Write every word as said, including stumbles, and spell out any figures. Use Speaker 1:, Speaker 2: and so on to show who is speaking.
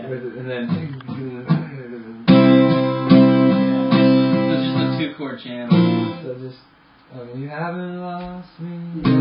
Speaker 1: And then.
Speaker 2: So it's just a two chord channel.
Speaker 1: So just. Um, you haven't lost me.